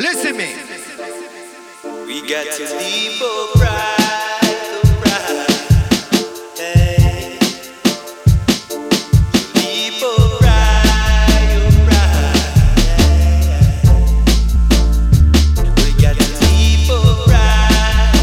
Listen me. We got to leave alright, hey. Leave alright, yeah. We got to leave alright,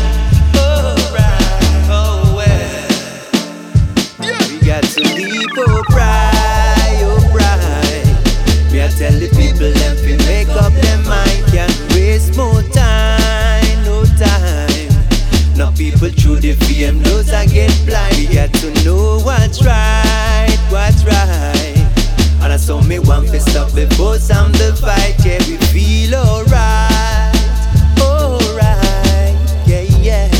oh well. Yeah. We got to leave alright. Me I tell the people them fi make up their mind, can't waste more time, no time. Now people through the fame, those I get blind. We got to know what's right, and I saw me want to stop before some the fight. Yeah, we feel alright, yeah.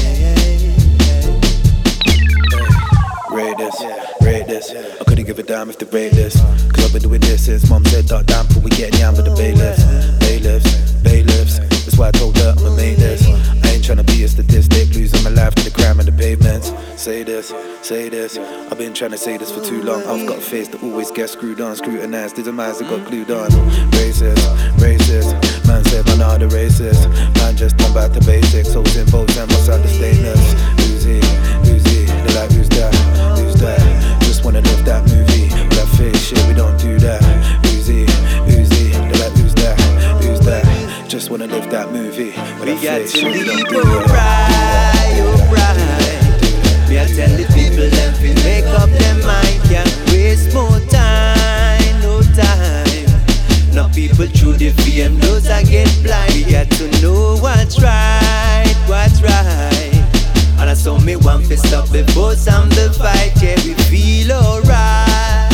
Rate this. I couldn't give a damn if they rate this. Cause I've been doing this since mom said dark damn before we get yam with the bailiffs. That's why I told her I'ma make this. I ain't tryna be a statistic, losing my life to the crime and the pavements. Say this. I've been trying to say this for too long. I've got a face that always gets screwed on, scrutinized. These are minds that got glued on. Racist. Man said man are the racist. Man just done back to basics. Holes in boats and must have the stainless. Who's he? They're like who's that? Just wanna live that movie. With that fake shit, we don't do that. Who's he? They're like who's that? Just wanna live that movie. With We that got fake to shit, we don't leave do alright. Me I tell the people them fi make up their mind, can't waste more time, no time. Now people through the fame, those I get blind. We got to know what's right, and I saw me want to stop before some the fight. Yeah, we feel alright,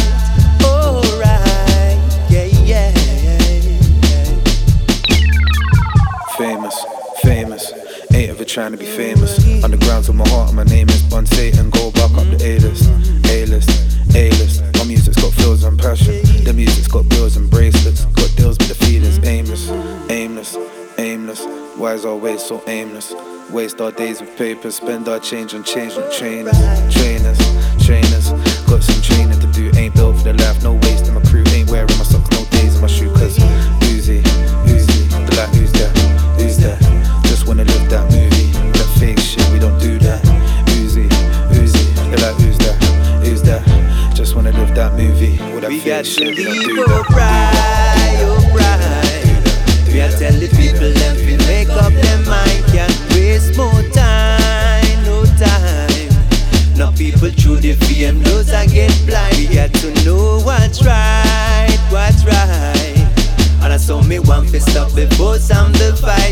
yeah. Famous, ain't ever trying to be famous. Underground's with my heart and my name is Bun Satan. Go back up the A-list. My music's got feels and passion. The music's got bills and bracelets. Got deals with the feelings aimless. Why is our ways so aimless? Waste our days with papers, spend our change on change, not trainers. Got some training to do, ain't built for the life, no waste in my crew. Ain't wearing my socks, no days in my shoe. Cause Uzi, they're like who's that? Just wanna live that movie. That fake shit, we don't do that. Uzi, they're like who's that? Just wanna live that movie. With that fake shit, we don't do that. We I tell the people them fi make up their mind, can't waste more time, no time. Now people through the fame, those I get blind. We got to know what's right, and I saw me want to stop before some the fight.